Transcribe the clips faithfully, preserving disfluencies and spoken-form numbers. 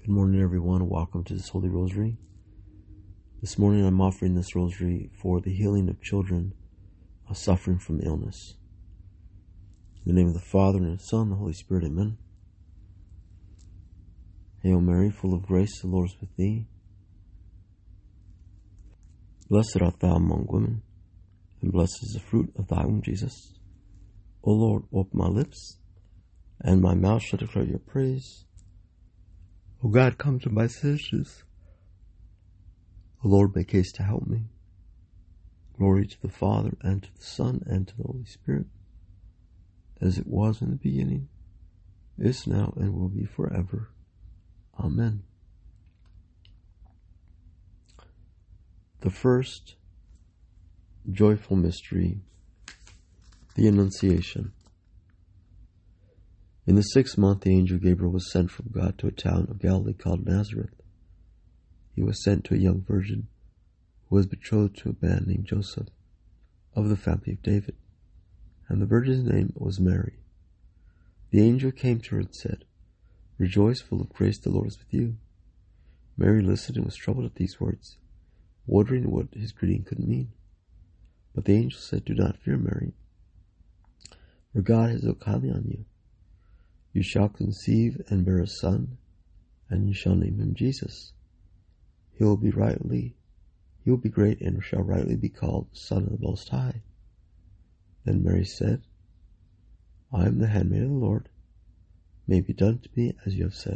Good morning, everyone. Welcome to this Holy Rosary. This morning I'm offering this rosary for the healing of children suffering from illness. In the name of the Father, and the Son, and the Holy Spirit, amen. Hail Mary, full of grace, the Lord is with thee. Blessed art thou among women, and blessed is the fruit of thy womb, Jesus. O Lord, open my lips, and my mouth shall declare your praise. O God, come to my assistance. O Lord, make haste to help me. Glory to the Father, and to the Son, and to the Holy Spirit, as it was in the beginning, is now, and will be forever. Amen. The first joyful mystery, the Annunciation. In the sixth month, the angel Gabriel was sent from God to a town of Galilee called Nazareth. He was sent to a young virgin who was betrothed to a man named Joseph, of the family of David, and the virgin's name was Mary. The angel came to her and said, "Rejoice, full of grace, the Lord is with you." Mary listened and was troubled at these words, wondering what his greeting could mean. But the angel said, "Do not fear, Mary, for God has looked kindly on you. You shall conceive and bear a son, and you shall name him Jesus. He will be rightly, he will be great and shall rightly be called Son of the Most High." Then Mary said, "I am the handmaid of the Lord. May it be done to me as you have said."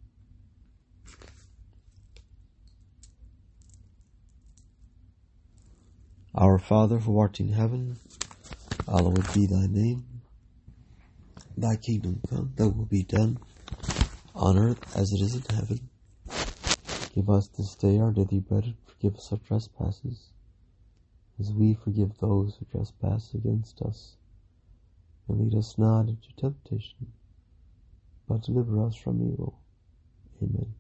Our Father, who art in heaven, hallowed be thy name. Thy kingdom come, thy will be done, on earth as it is in heaven. Give us this day our daily bread, and forgive us our trespasses, as we forgive those who trespass against us. And lead us not into temptation, but deliver us from evil. Amen.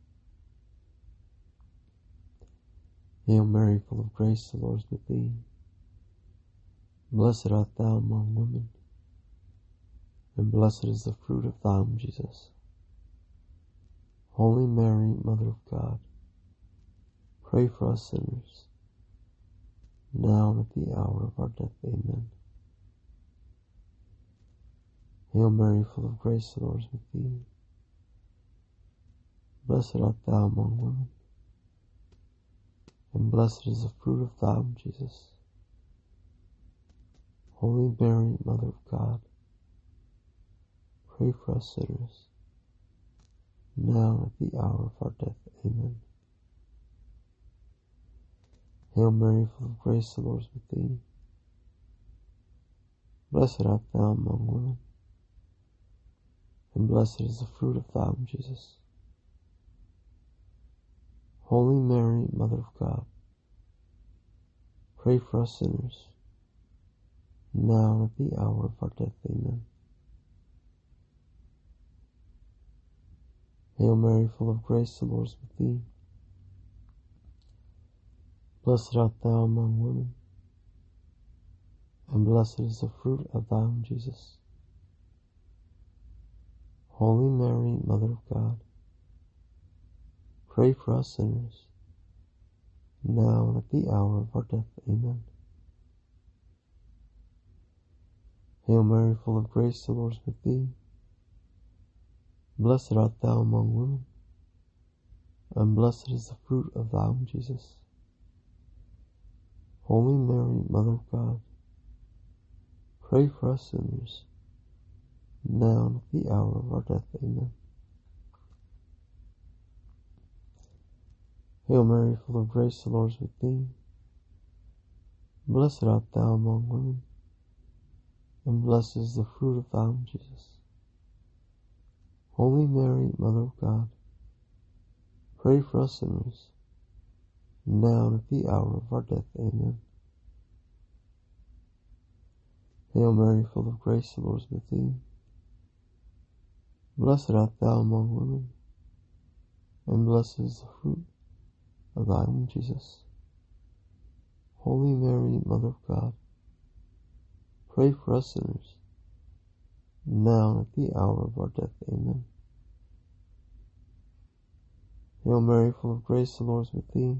Hail Mary, full of grace, the Lord is with thee. Blessed art thou among women, and blessed is the fruit of thy womb, Jesus. Holy Mary, Mother of God, pray for us sinners, now and at the hour of our death. Amen. Hail Mary, full of grace, the Lord is with thee. Blessed art thou among women, and blessed is the fruit of thy womb, Jesus. Holy Mary, Mother of God, pray for us sinners, now and at the hour of our death. Amen. Hail Mary, full of grace, the Lord is with thee. Blessed art thou among women, and blessed is the fruit of thy womb, Jesus. Holy Mary, Mother of God, pray for us sinners, now and at the hour of our death. Amen. Hail Mary, full of grace, the Lord is with thee. Blessed art thou among women, and blessed is the fruit of thy womb, Jesus. Holy Mary, Mother of God, pray for us sinners, now and at the hour of our death. Amen. Hail Mary, full of grace, the Lord is with thee. Blessed art thou among women, and blessed is the fruit of thy womb, Jesus. Holy Mary, Mother of God, pray for us sinners, now and at the hour of our death. Amen. Hail Mary, full of grace, the Lord is with thee. Blessed art thou among women, and blessed is the fruit of thy womb, Jesus. Holy Mary, Mother of God, pray for us sinners, now and at the hour of our death. Amen. Hail Mary, full of grace, the Lord is with thee. Blessed art thou among women, and blessed is the fruit of thy womb, Jesus. Holy Mary, Mother of God, pray for us sinners, now and at the hour of our death. Amen. Hail Mary, full of grace, the Lord is with thee.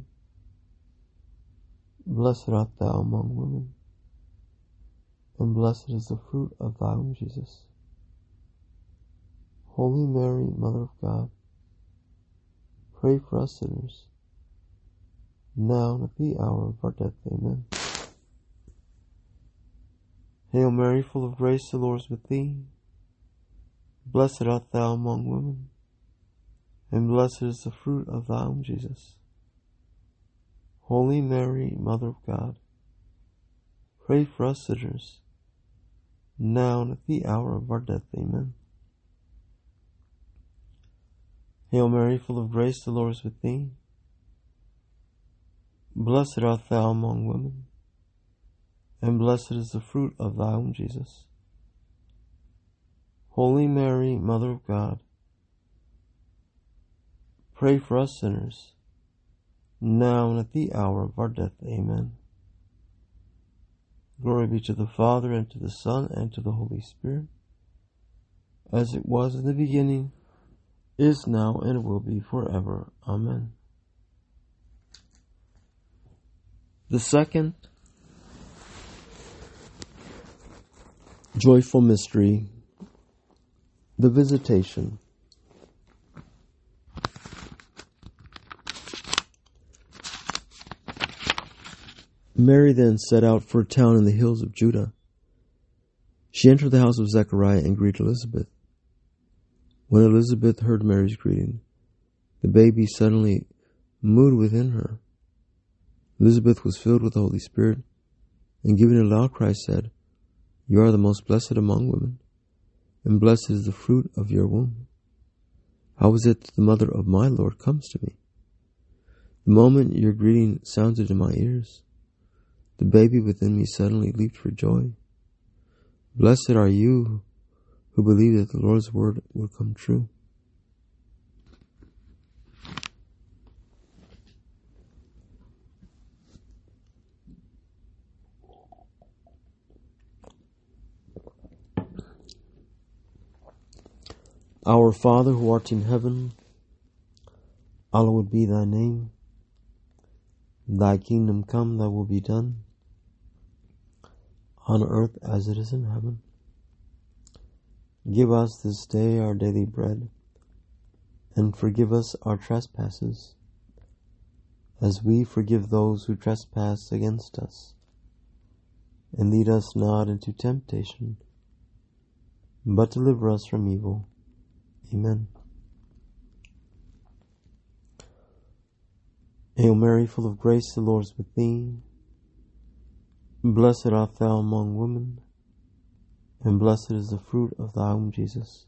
Blessed art thou among women, and blessed is the fruit of thy womb, Jesus. Holy Mary, Mother of God, pray for us sinners, now and at the hour of our death. Amen. Hail Mary, full of grace, the Lord is with thee. Blessed art thou among women, and blessed is the fruit of thy womb, Jesus. Holy Mary, Mother of God, pray for us sinners, now and at the hour of our death. Amen. Hail Mary, full of grace, the Lord is with thee. Blessed art thou among women, and blessed is the fruit of thy womb, Jesus. Holy Mary, Mother of God, pray for us sinners, now and at the hour of our death. Amen. Glory be to the Father, and to the Son, and to the Holy Spirit, as it was in the beginning, is now, and will be forever. Amen. The second joyful mystery, the Visitation. Mary then set out for a town in the hills of Judah. She entered the house of Zechariah and greeted Elizabeth. When Elizabeth heard Mary's greeting, the baby suddenly moved within her. Elizabeth was filled with the Holy Spirit, and giving a loud cry said, "You are the most blessed among women, and blessed is the fruit of your womb. How is it that the mother of my Lord comes to me? The moment your greeting sounded in my ears, the baby within me suddenly leaped for joy. Blessed are you who believe that the Lord's word will come true." Our Father, who art in heaven, hallowed be thy name. Thy kingdom come, thy will be done, on earth as it is in heaven. Give us this day our daily bread, and forgive us our trespasses, as we forgive those who trespass against us. And lead us not into temptation, but deliver us from evil. Amen. Hail Mary, full of grace, the Lord is with thee. Blessed art thou among women, and blessed is the fruit of thy womb, Jesus.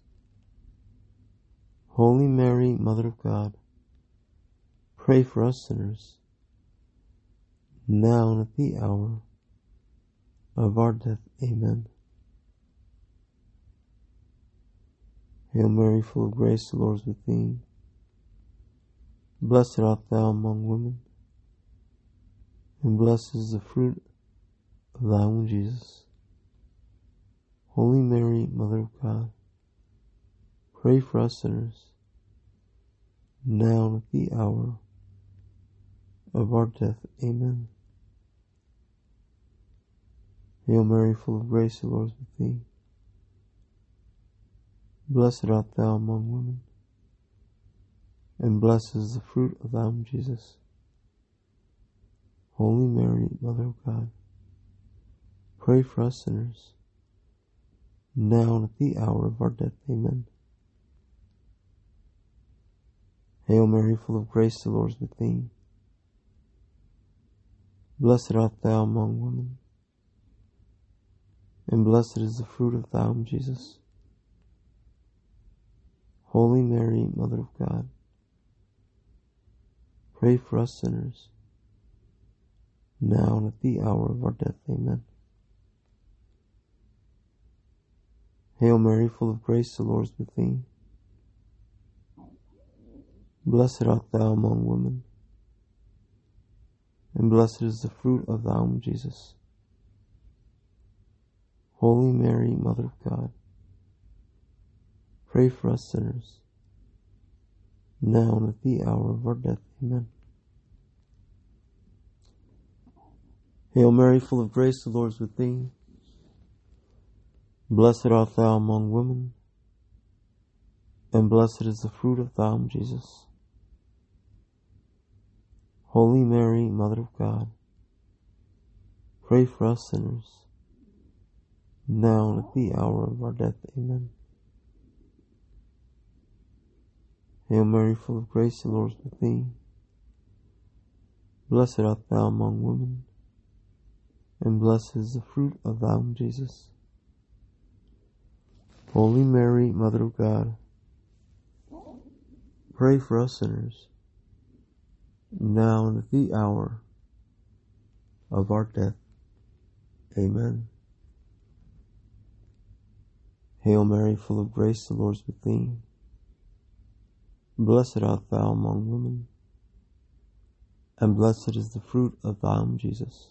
Holy Mary, Mother of God, pray for us sinners, now and at the hour of our death. Amen. Hail Mary, full of grace, the Lord is with thee. Blessed art thou among women, and blessed is the fruit of thy womb, Jesus. Holy Mary, Mother of God, pray for us sinners, now and at the hour of our death. Amen. Hail Mary, full of grace, the Lord is with thee. Blessed art thou among women, and blessed is the fruit of thy womb, Jesus. Holy Mary, Mother of God, pray for us sinners, now and at the hour of our death. Amen. Hail Mary, full of grace, the Lord is with thee. Blessed art thou among women, and blessed is the fruit of thy womb, Jesus. Holy Mary, Mother of God, pray for us sinners, now and at the hour of our death. Amen. Hail Mary, full of grace, the Lord is with thee. Blessed art thou among women, and blessed is the fruit of thy womb, Jesus. Holy Mary, Mother of God, pray for us sinners, now and at the hour of our death. Amen. Hail Mary, full of grace, the Lord is with thee. Blessed art thou among women, and blessed is the fruit of thy womb, Jesus. Holy Mary, Mother of God, pray for us sinners, now and at the hour of our death. Amen. Hail Mary, full of grace, the Lord is with thee. Blessed art thou among women, and blessed is the fruit of thy womb, Jesus. Holy Mary, Mother of God, pray for us sinners, now and at the hour of our death. Amen. Hail Mary, full of grace, the Lord is with thee. Blessed art thou among women, and blessed is the fruit of thy womb, Jesus.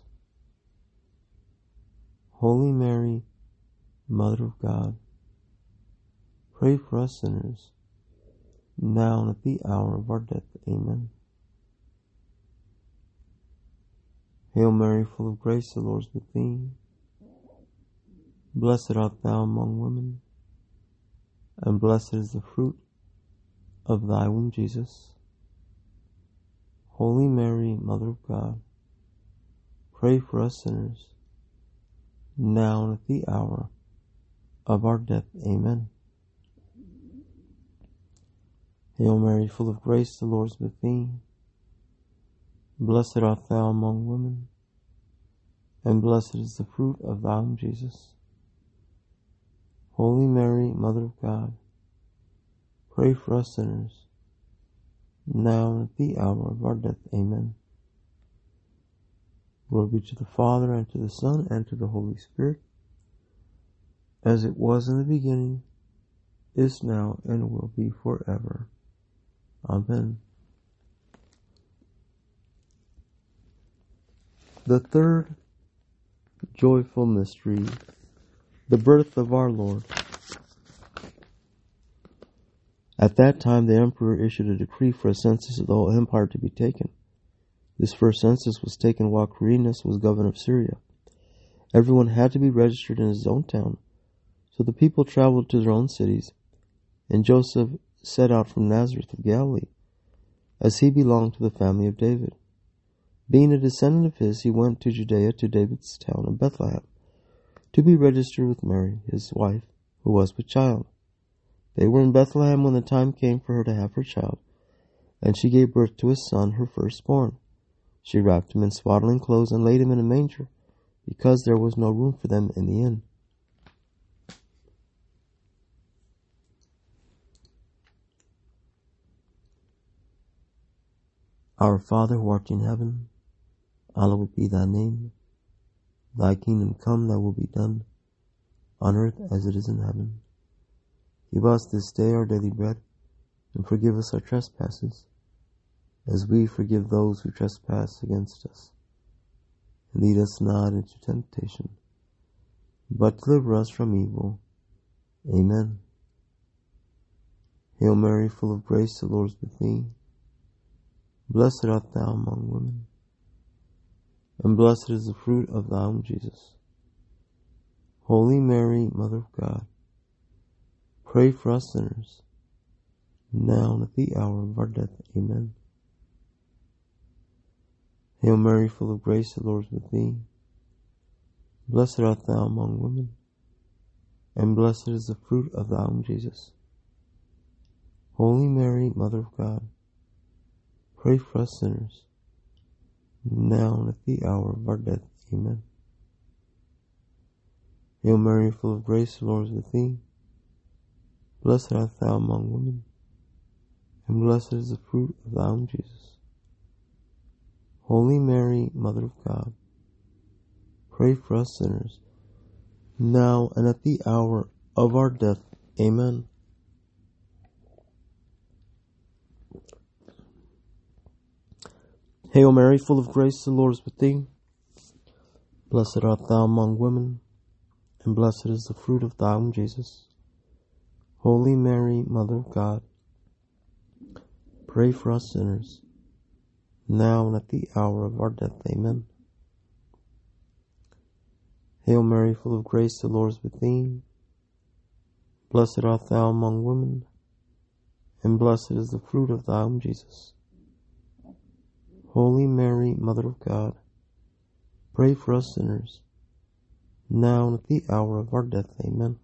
Holy Mary, Mother of God, pray for us sinners, now and at the hour of our death. Amen. Hail Mary, full of grace, the Lord is with thee. Blessed art thou among women, and blessed is the fruit of thy womb, Jesus. Holy Mary, Mother of God, pray for us sinners, now and at the hour of our death. Amen. Hail Mary, full of grace, the Lord is with thee. Blessed art thou among women, and blessed is the fruit of thy womb, Jesus. Holy Mary, Mother of God, pray for us sinners, now and at the hour of our death. Amen. Glory be to the Father, and to the Son, and to the Holy Spirit, as it was in the beginning, is now, and will be forever. Amen. The third joyful mystery, the birth of our Lord. At that time the emperor issued a decree for a census of the whole empire to be taken. This first census was taken while Quirinius was governor of Syria. Everyone had to be registered in his own town, so the people traveled to their own cities, and Joseph set out from Nazareth of Galilee, as he belonged to the family of David. Being a descendant of his, he went to Judea, to David's town of Bethlehem, to be registered with Mary, his wife, who was with child. They were in Bethlehem when the time came for her to have her child, and she gave birth to a son, her firstborn. She wrapped him in swaddling clothes and laid him in a manger, because there was no room for them in the inn. Our Father, who art in heaven, hallowed be thy name. Thy kingdom come, thy will be done, on earth as it is in heaven. Give us this day our daily bread, and forgive us our trespasses, as we forgive those who trespass against us. And lead us not into temptation, but deliver us from evil. Amen. Hail Mary, full of grace, the Lord is with thee. Blessed art thou among women, and blessed is the fruit of thy womb, Jesus. Holy Mary, Mother of God, pray for us sinners, now and at the hour of our death. Amen. Hail Mary, full of grace, the Lord is with thee. Blessed art thou among women, and blessed is the fruit of thy womb, Jesus. Holy Mary, Mother of God, pray for us sinners, now and at the hour of our death. Amen. Hail Mary, full of grace, the Lord is with thee. Blessed art thou among women, and blessed is the fruit of thy womb, Jesus. Holy Mary, Mother of God, pray for us sinners, now and at the hour of our death. Amen. Hail Mary, full of grace, the Lord is with thee. Blessed art thou among women, and blessed is the fruit of thy womb, Jesus. Holy Mary, Mother of God, pray for us sinners, now and at the hour of our death. Amen. Hail Mary, full of grace, the Lord is with thee. Blessed art thou among women, and blessed is the fruit of thy womb, Jesus. Holy Mary, Mother of God, pray for us sinners, now and at the hour of our death. Amen.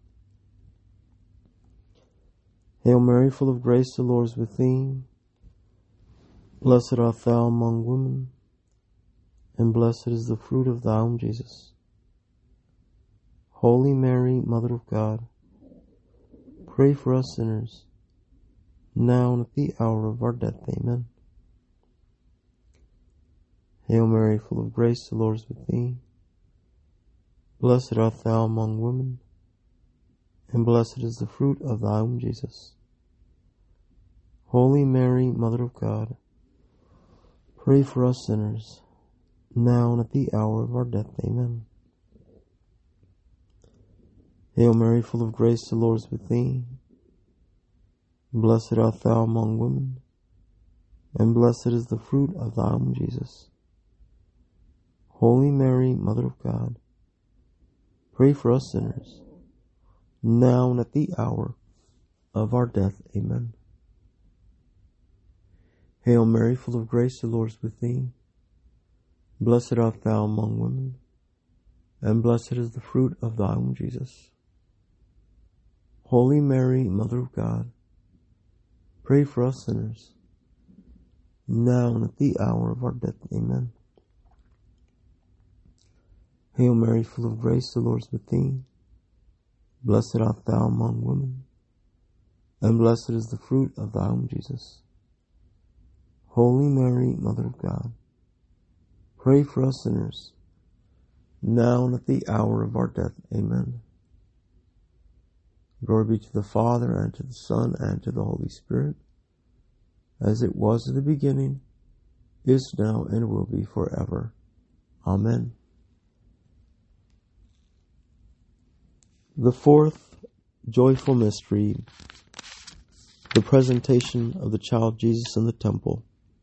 Hail Mary, full of grace, the Lord is with thee. Blessed art thou among women, and blessed is the fruit of thy womb, Jesus. Holy Mary, Mother of God, pray for us sinners, now and at the hour of our death. Amen. Hail Mary, full of grace, the Lord is with thee. Blessed art thou among women, and blessed is the fruit of thy womb, Jesus. Holy Mary, Mother of God, pray for us sinners, now and at the hour of our death. Amen. Hail Mary, full of grace, the Lord is with thee. Blessed art thou among women, and blessed is the fruit of thy womb, Jesus. Holy Mary, Mother of God, pray for us sinners, now and at the hour of our death. Amen. Hail Mary, full of grace, the Lord is with thee. Blessed art thou among women, and blessed is the fruit of thy womb, Jesus. Holy Mary, Mother of God, pray for us sinners, now and at the hour of our death. Amen. Hail Mary, full of grace, the Lord is with thee. Blessed art thou among women, and blessed is the fruit of thy womb, Jesus. Holy Mary, Mother of God, pray for us sinners, now and at the hour of our death. Amen. Glory be to the Father, and to the Son, and to the Holy Spirit, as it was in the beginning, is now, and will be forever. Amen. The fourth joyful mystery, the presentation of the child Jesus in the temple.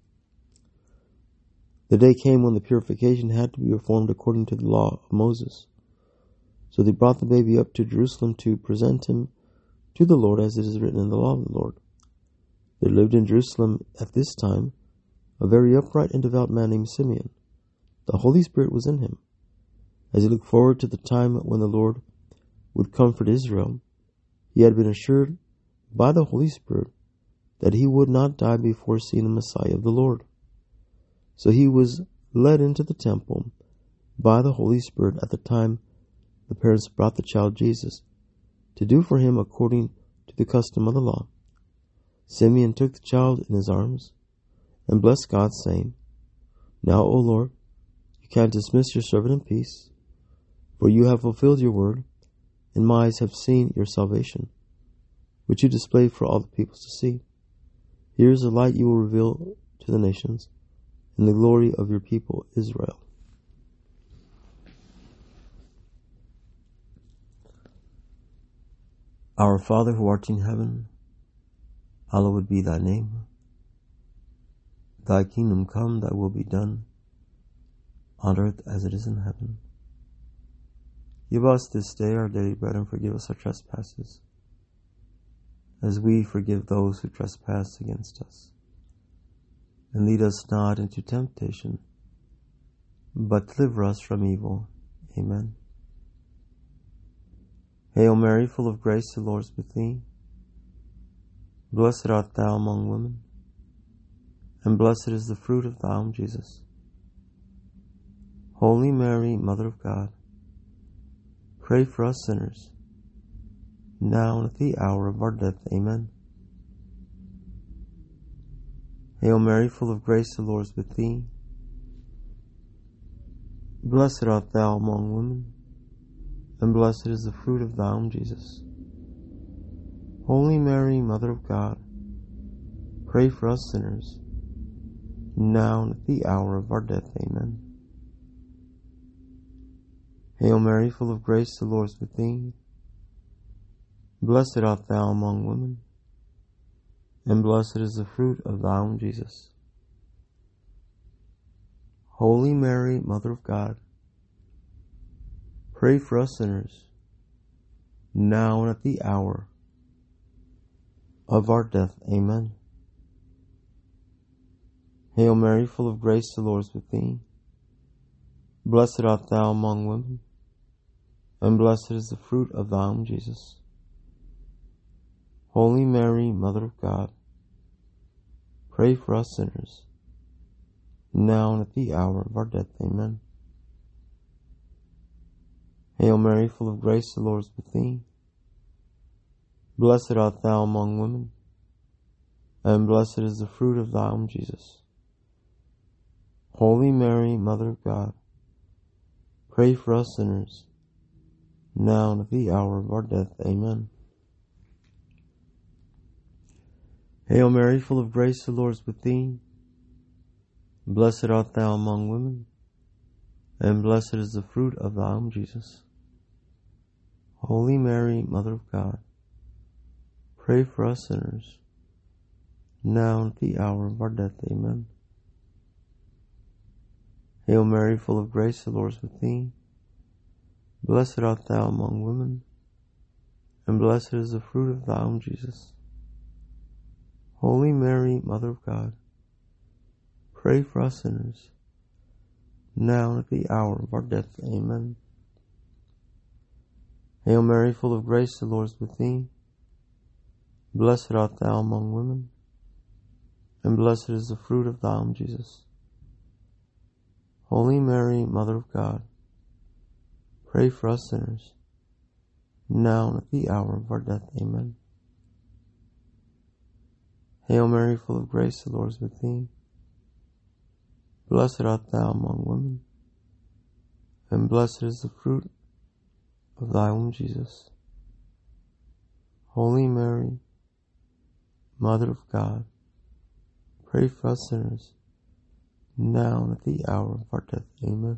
The day came when the purification had to be performed according to the law of Moses. So they brought the baby up to Jerusalem to present him to the Lord, as it is written in the law of the Lord. There lived in Jerusalem at this time a very upright and devout man named Simeon. The Holy Spirit was in him. As he looked forward to the time when the Lord would comfort Israel, he had been assured by the Holy Spirit that he would not die before seeing the Messiah of the Lord. So he was led into the temple by the Holy Spirit at the time the parents brought the child Jesus to do for him according to the custom of the law. Simeon took the child in his arms and blessed God, saying, Now, O Lord, you can dismiss your servant in peace, for you have fulfilled your word, and my eyes have seen your salvation, which you displayed for all the peoples to see. Here is the light you will reveal to the nations, and the glory of your people Israel. Our Father, who art in heaven, hallowed be thy name. Thy kingdom come, thy will be done, on earth as it is in heaven. Give us this day our daily bread, and forgive us our trespasses, as we forgive those who trespass against us. And lead us not into temptation, but deliver us from evil. Amen. Hail Mary, full of grace, the Lord is with thee. Blessed art thou among women, and blessed is the fruit of thy womb, Jesus. Holy Mary, Mother of God, pray for us sinners, now and at the hour of our death. Amen. Hail Mary, full of grace, the Lord is with thee. Blessed art thou among women, and blessed is the fruit of thy womb, Jesus. Holy Mary, Mother of God, pray for us sinners, now and at the hour of our death. Amen. Hail Mary, full of grace, the Lord is with thee. Blessed art thou among women, and blessed is the fruit of thy womb, Jesus. Holy Mary, Mother of God, pray for us sinners, now and at the hour of our death. Amen. Hail Mary, full of grace, the Lord is with thee. Blessed art thou among women, and blessed is the fruit of thy womb, Jesus. Holy Mary, Mother of God, pray for us sinners, now and at the hour of our death. Amen. Hail Mary, full of grace, the Lord is with thee. Blessed art thou among women, and blessed is the fruit of thy womb, Jesus. Holy Mary, Mother of God, pray for us sinners, now and at the hour of our death. Amen. Hail Mary, full of grace, the Lord is with thee. Blessed art thou among women, and blessed is the fruit of thy womb, Jesus. Holy Mary, Mother of God, pray for us sinners, now and at the hour of our death. Amen. Hail Mary, full of grace, the Lord is with thee. Blessed art thou among women, and blessed is the fruit of thy womb, Jesus. Holy Mary, Mother of God, pray for us sinners, now and at the hour of our death. Amen. Hail Mary, full of grace, the Lord is with thee. Blessed art thou among women, and blessed is the fruit of thy womb, Jesus. Holy Mary, Mother of God, pray for us sinners, now and at the hour of our death. Amen. Hail Mary, full of grace, the Lord is with thee. Blessed art thou among women, and blessed is the fruit of thy womb, Jesus. Holy Mary, Mother of God, pray for us sinners, now and at the hour of our death. Amen.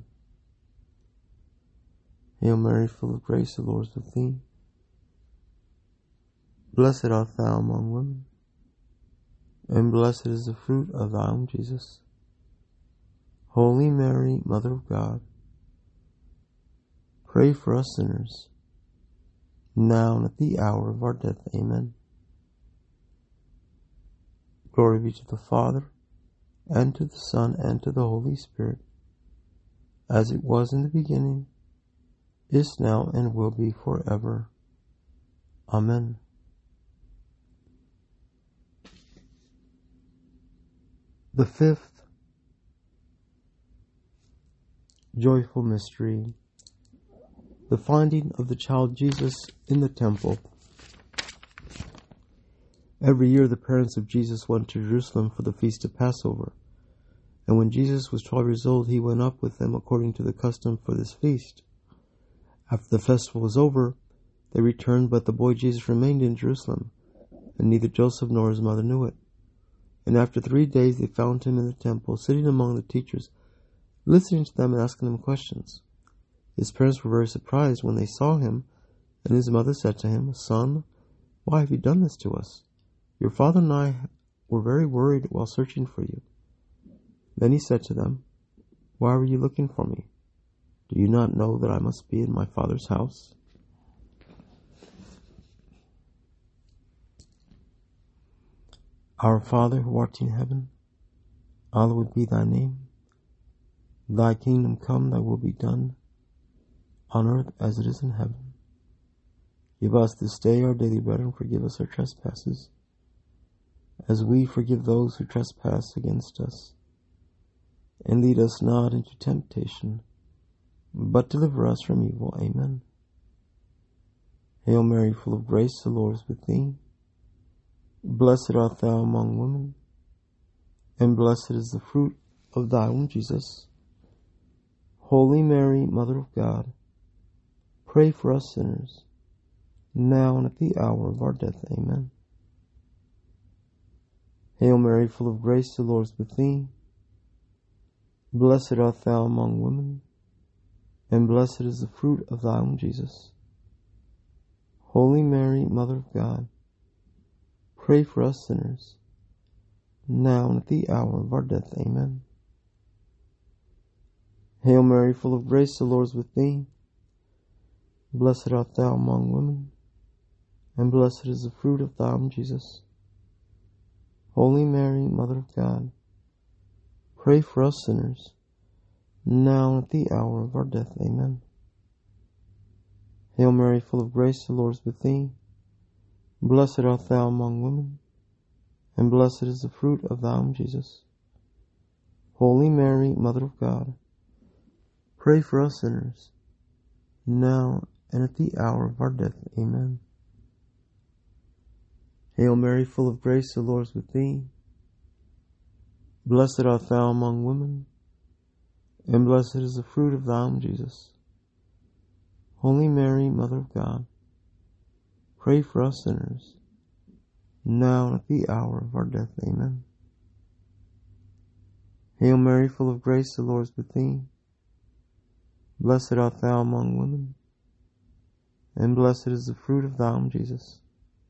Hail Mary, full of grace, the Lord is with thee. Blessed art thou among women, and blessed is the fruit of thy womb, Jesus. Holy Mary, Mother of God, pray for us sinners, now and at the hour of our death. Amen. Glory be to the Father, and to the Son, and to the Holy Spirit, as it was in the beginning, is now, and will be forever. Amen. The fifth joyful mystery, the finding of the child Jesus in the temple. Every year the parents of Jesus went to Jerusalem for the feast of Passover, and when Jesus was twelve years old, he went up with them according to the custom for this feast. After the festival was over, they returned, but the boy Jesus remained in Jerusalem, and neither Joseph nor his mother knew it. And after three days they found him in the temple, sitting among the teachers, listening to them and asking them questions. His parents were very surprised when they saw him, and his mother said to him, "Son, why have you done this to us? Your father and I were very worried while searching for you." Then he said to them, "Why were you looking for me? Do you not know that I must be in my Father's house?" Our Father, who art in heaven, hallowed be thy name. Thy kingdom come, thy will be done, on earth as it is in heaven. Give us this day our daily bread, and forgive us our trespasses, as we forgive those who trespass against us. And lead us not into temptation, but deliver us from evil. Amen. Hail Mary, full of grace, the Lord is with thee. Blessed art thou among women, and blessed is the fruit of thy womb, Jesus. Holy Mary, Mother of God, pray for us sinners, now and at the hour of our death. Amen. Hail Mary, full of grace, the Lord is with thee. Blessed art thou among women, and blessed is the fruit of thy womb, Jesus. Holy Mary, Mother of God, pray for us sinners, now and at the hour of our death. Amen. Hail Mary, full of grace, the Lord is with thee. Blessed art thou among women, and blessed is the fruit of thy womb, Jesus. Holy Mary, Mother of God, pray for us sinners, now and at the hour of our death. Amen. Hail Mary, full of grace, the Lord is with thee. Blessed art thou among women, and blessed is the fruit of thy womb, Jesus. Holy Mary, Mother of God, pray for us sinners, now and at the hour of our death. Amen. Hail Mary, full of grace, the Lord is with thee. Blessed art thou among women, and blessed is the fruit of thy womb, Jesus. Holy Mary, Mother of God, pray for us sinners, now and at the hour of our death. Amen. Hail Mary, full of grace, the Lord is with thee. Blessed art thou among women, and blessed is the fruit of thy womb, Jesus.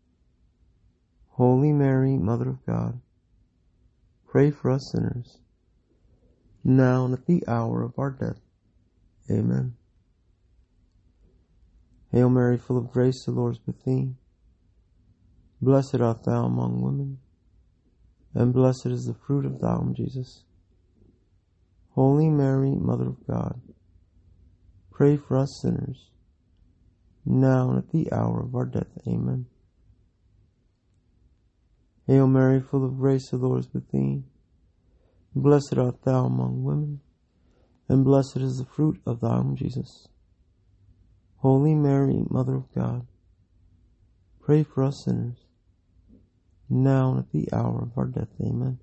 Holy Mary, Mother of God, pray for us sinners, now and at the hour of our death. Amen. Hail Mary, full of grace, the Lord is with thee. Blessed art thou among women, and blessed is the fruit of thy womb, Jesus. Holy Mary, Mother of God, pray for us sinners, now and at the hour of our death. Amen. Hail Mary, full of grace, the Lord is with thee. Blessed art thou among women, and blessed is the fruit of thy womb, Jesus. Holy Mary, Mother of God, pray for us sinners, now and at the hour of our death. Amen.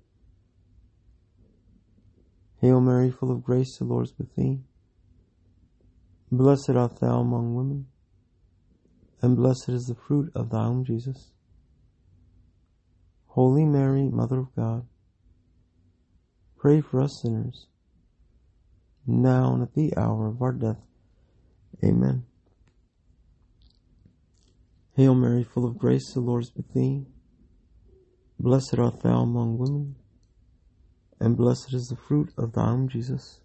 Hail Mary, full of grace, the Lord is with thee. Blessed art thou among women, and blessed is the fruit of thy womb, Jesus. Holy Mary, Mother of God, pray for us sinners, now and at the hour of our death. Amen. Hail Mary, full of grace, the Lord is with thee. Blessed art thou among women, and blessed is the fruit of thy womb, Jesus.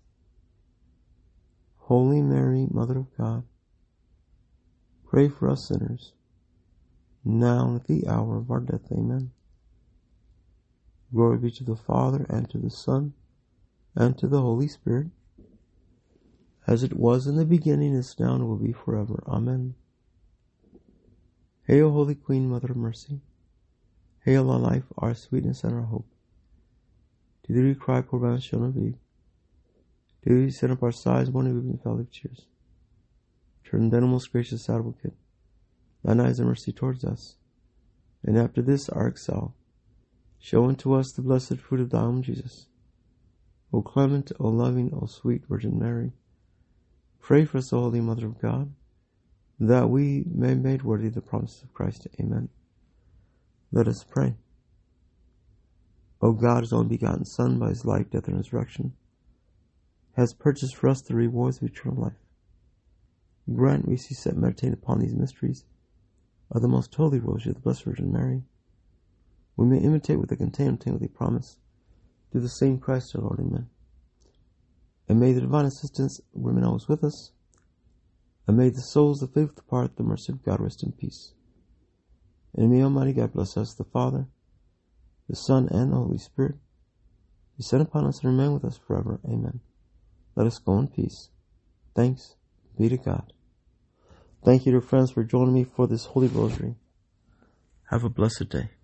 Holy Mary, Mother of God, pray for us sinners, now and at the hour of our death. Amen. Glory be to the Father, and to the Son, and to the Holy Spirit, as it was in the beginning, is now, and will be forever. Amen. Hail, Holy Queen, Mother of Mercy. Hail, our life, our sweetness, and our hope. To thee we cry, poor banished children of Eve. To thee we send up our sighs, mourning, weeping, and felt tears. Turn then, O most gracious Advocate, thine eyes of mercy towards us, and after this our exile, show unto us the blessed fruit of thy womb, Jesus. O clement, O loving, O sweet Virgin Mary, pray for us, O Holy Mother of God, that we may be made worthy of the promises of Christ. Amen. Let us pray. O God, his only begotten Son, by his life, death, and resurrection, has purchased for us the rewards of eternal life. Grant we cease to meditate upon these mysteries of the most holy rosary of the Blessed Virgin Mary. We may imitate what they contain and obtain what they promise. Through the same Christ our Lord. Amen. And may the divine assistance remain always with us. And may the souls of faithful depart, the mercy of God, rest in peace. And may Almighty God bless us, the Father, the Son, and the Holy Spirit. Descend upon us and remain with us forever. Amen. Let us go in peace. Thanks be to God. Thank you, dear friends, for joining me for this Holy Rosary. Have a blessed day.